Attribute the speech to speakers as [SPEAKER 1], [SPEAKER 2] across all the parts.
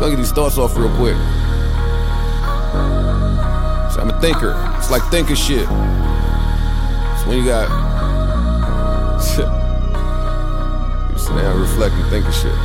[SPEAKER 1] gonna get these thoughts off real quick. So I'm a thinker. It's like thinking shit. So when you got you sit down, reflect, and thinking shit.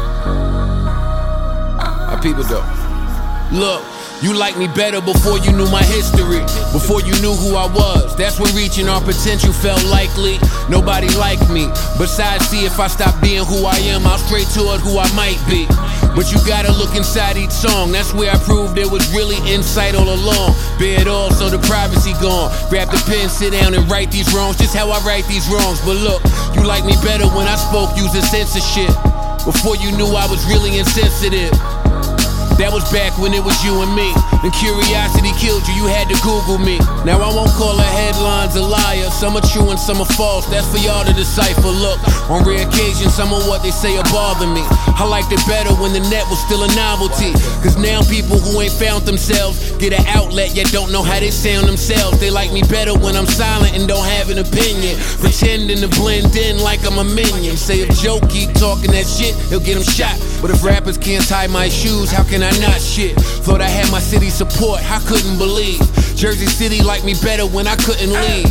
[SPEAKER 1] I peep it though.
[SPEAKER 2] Look, you liked me better before you knew my history, before you knew who I was. That's when reaching our potential felt likely. Nobody liked me. Besides, see, if I stop being who I am, I'll stray toward who I might be. But you gotta look inside each song. That's where I proved there was really insight all along. Bear it all so the privacy gone. Grab the pen, sit down and write these wrongs. Just how I write these wrongs. But look, you liked me better when I spoke using censorship, before you knew I was really insensitive. That was back when it was you and me. When curiosity killed you, you had to Google me. Now I won't call her headlines a liar. Some are true and some are false, that's for y'all to decipher. Look, on rare occasions, some of what they say will bother me. I liked it better when the net was still a novelty. Cause now people who ain't found themselves get an outlet yet don't know how they sound themselves. They like me better when I'm silent and don't have an opinion, pretending to blend in like I'm a minion. Say if Joe keep talking that shit, he'll get him shot. But if rappers can't tie my shoes, how can I not shit? Thought I had my city's support, I couldn't believe Jersey City liked me better when I couldn't leave.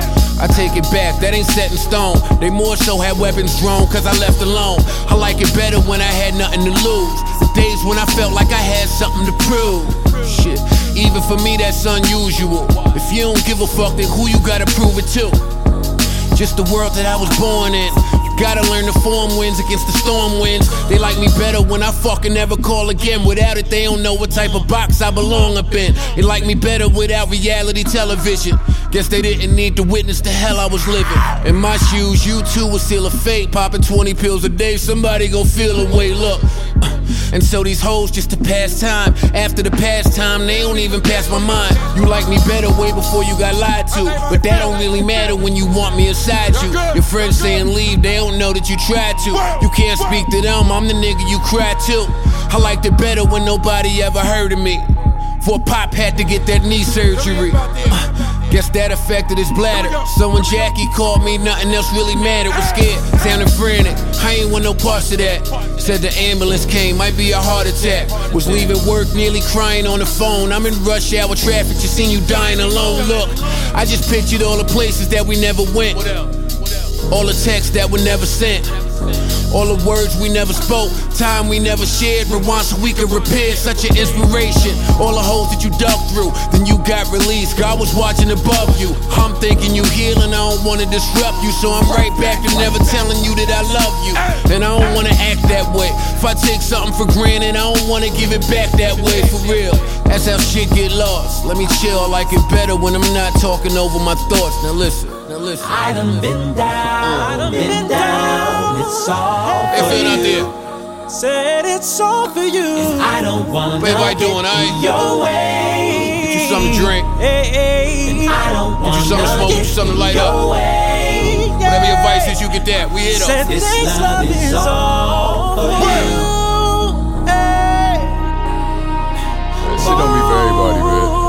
[SPEAKER 2] I take it back, that ain't set in stone. They more so had weapons drawn cause I left alone. I like it better when I had nothing to lose. The days when I felt like I had something to prove. Shit, even for me that's unusual. If you don't give a fuck, then who you gotta prove it to? Just the world that I was born in. Gotta learn the form winds against the storm winds. They like me better when I fucking never call again. Without it, they don't know what type of box I belong up in. They like me better without reality television. Guess they didn't need to witness the hell I was living. In my shoes, you too would seal a fate. Popping 20 pills a day, somebody gon' feel a way, look. And so these hoes just to pass time. After the pastime, they don't even pass my mind. You like me better way before you got lied to. But that don't really matter when you want me inside you. Your friends saying leave, they don't know that you tried to. You can't speak to them, I'm the nigga you cry to. I liked it better when nobody ever heard of me. Before Pop had to get that knee surgery. Guess that affected his bladder. So when Jackie called me, nothing else really mattered. Was scared, sounded frantic, I ain't want no parts of that. Said the ambulance came, might be a heart attack. Was leaving work, nearly crying on the phone. I'm in rush hour traffic, just seen you dying alone. Look, I just pictured all the places that we never went, all the texts that were never sent, all the words we never spoke, time we never shared. Rewind so we could repair, such an inspiration. All the holes that you dug through, then you got released. God was watching above you. I'm thinking you healing, I don't wanna disrupt you. So I'm right back to never telling you that I love you. And I don't wanna act that way. If I take something for granted, I don't wanna give it back that way, for real. That's how shit get lost. Let me chill, I like it better when I'm not talking over my thoughts. Now listen.
[SPEAKER 3] I done been down, it's all for you.
[SPEAKER 2] Out there.
[SPEAKER 3] Said it's all for you. And I don't wanna
[SPEAKER 2] get
[SPEAKER 3] your way.
[SPEAKER 2] Get you something to drink.
[SPEAKER 3] And I don't wanna
[SPEAKER 2] get you something to smoke, get you something to light up.
[SPEAKER 3] Way.
[SPEAKER 2] Whatever your vice is, you get that. We hit up.
[SPEAKER 3] This love is all for you.
[SPEAKER 1] That shit don't be for everybody, man.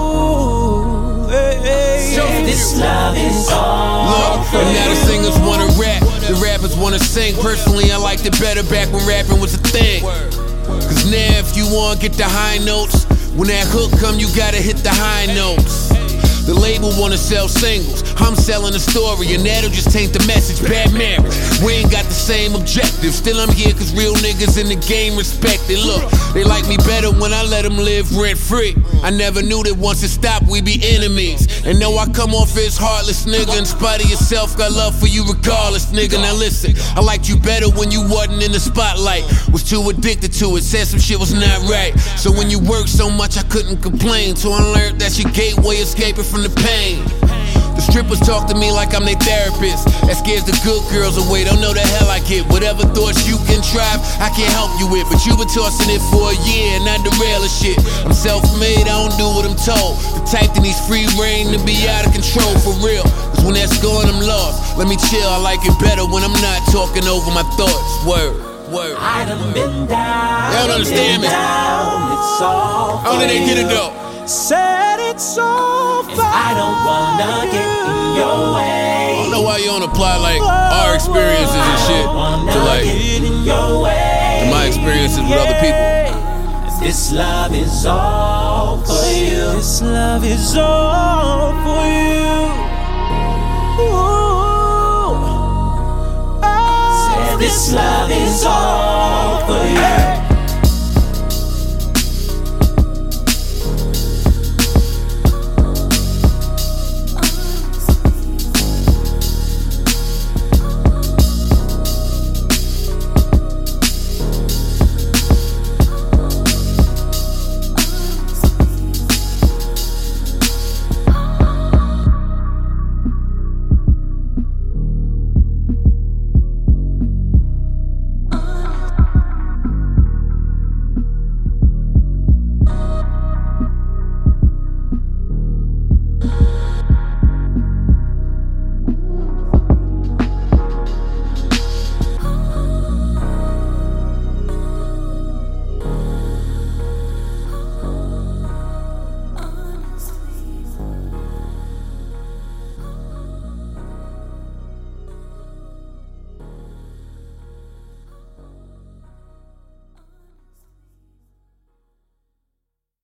[SPEAKER 3] This love is all for
[SPEAKER 2] and now the singers wanna rap, the rappers wanna sing. Personally, I liked it better back when rapping was a thing. Cause now if you wanna get the high notes, when that hook come, you gotta hit the high notes. The label wanna sell singles, I'm selling a story, and that'll just taint the message. Bad marriage, we ain't got the same objective. Still I'm here cause real niggas in the game respect it. Look, they like me better when I let them live rent free. I never knew that once it stopped we'd be enemies. And know I come off as heartless, nigga. In spite of yourself, got love for you regardless, nigga. Now listen, I liked you better when you wasn't in the spotlight. Was too addicted to it, said some shit was not right. So when you worked so much I couldn't complain, till I learned that's your gateway escaping from the pain. The strippers talk to me like I'm their therapist. That scares the good girls away, don't know the hell I get. Whatever thoughts you contrive, I can't help you with. But you been tossing it for a year and I derail the shit. I'm self-made, I don't do what I'm told. The type that needs free reign to be out of control, for real. Cause when that's gone, I'm lost. Let me chill, I like it better when I'm not talking over my thoughts. Word.
[SPEAKER 3] I done been down.
[SPEAKER 2] Y'all don't understand me.
[SPEAKER 3] It's all
[SPEAKER 2] how did they get it though?
[SPEAKER 3] Said it's all for I don't wanna get in your way.
[SPEAKER 2] I don't know why you don't apply like our experiences and shit to like to my experiences with other people.
[SPEAKER 3] This love is all for you.
[SPEAKER 4] This love is all for you.
[SPEAKER 3] Ooh. Oh,
[SPEAKER 4] this love is all for you.